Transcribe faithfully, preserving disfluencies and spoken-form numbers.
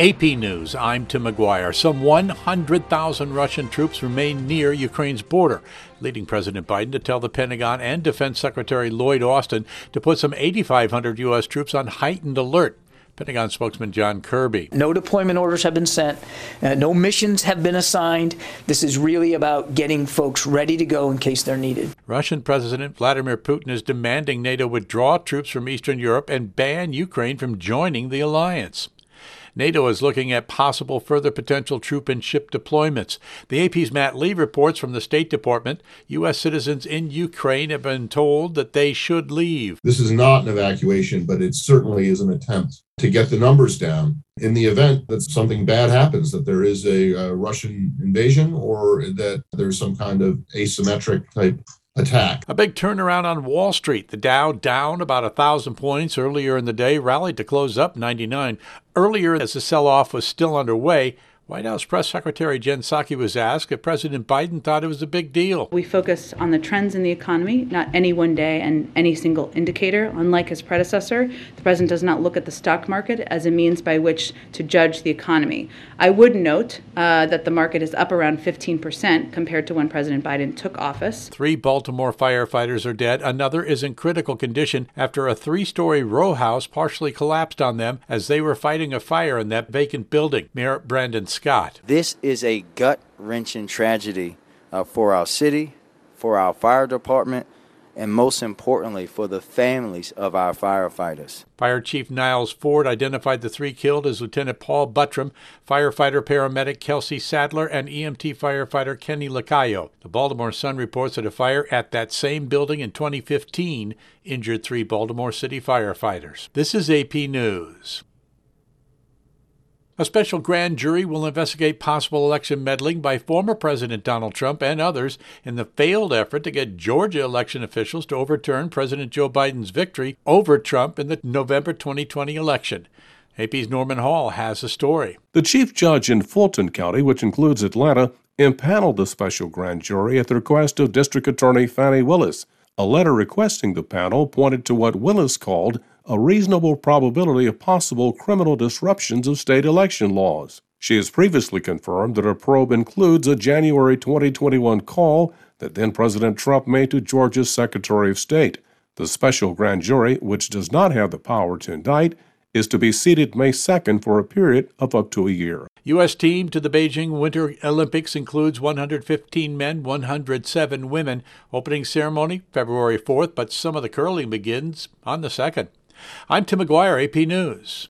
A P News, I'm Tim McGuire. Some one hundred thousand Russian troops remain near Ukraine's border, leading President Biden to tell the Pentagon and Defense Secretary Lloyd Austin to put some eighty-five hundred U S troops on heightened alert. Pentagon spokesman John Kirby. No deployment orders have been sent. Uh, no missions have been assigned. This is really about getting folks ready to go in case they're needed. Russian President Vladimir Putin is demanding NATO withdraw troops from Eastern Europe and ban Ukraine from joining the alliance. NATO is looking at possible further potential troop and ship deployments. The A P's Matt Lee reports from the State Department, U S citizens in Ukraine have been told that they should leave. This is not an evacuation, but it certainly is an attempt to get the numbers down in the event that something bad happens, that there is a, a Russian invasion or that there's some kind of asymmetric type attack. A big turnaround on Wall Street. The Dow down about one thousand points earlier in the day, rallied to close up ninety-nine. Earlier, as the sell-off was still underway, White House Press Secretary Jen Psaki was asked if President Biden thought it was a big deal. We focus on the trends in the economy, not any one day and any single indicator. Unlike his predecessor, the president does not look at the stock market as a means by which to judge the economy. I would note uh, that the market is up around fifteen percent compared to when President Biden took office. Three Baltimore firefighters are dead. Another is in critical condition after a three-story row house partially collapsed on them as they were fighting a fire in that vacant building. Mayor Brandon Scott. This is a gut-wrenching tragedy uh, for our city, for our fire department, and most importantly, for the families of our firefighters. Fire Chief Niles Ford identified the three killed as Lieutenant Paul Buttram, firefighter paramedic Kelsey Sadler, and E M T firefighter Kenny Lacayo. The Baltimore Sun reports that a fire at that same building in twenty fifteen injured three Baltimore City firefighters. This is A P News. A special grand jury will investigate possible election meddling by former President Donald Trump and others in the failed effort to get Georgia election officials to overturn President Joe Biden's victory over Trump in the November twenty twenty election. A P's Norman Hall has a story. The chief judge in Fulton County, which includes Atlanta, impaneled the special grand jury at the request of District Attorney Fani Willis. A letter requesting the panel pointed to what Willis called a reasonable probability of possible criminal disruptions of state election laws. She has previously confirmed that her probe includes a January twenty twenty-one call that then-President Trump made to Georgia's Secretary of State. The special grand jury, which does not have the power to indict, is to be seated May second for a period of up to a year. U S team to the Beijing Winter Olympics includes one hundred fifteen men, one hundred seven women. Opening ceremony February fourth, but some of the curling begins on the second. I'm Tim McGuire, A P News.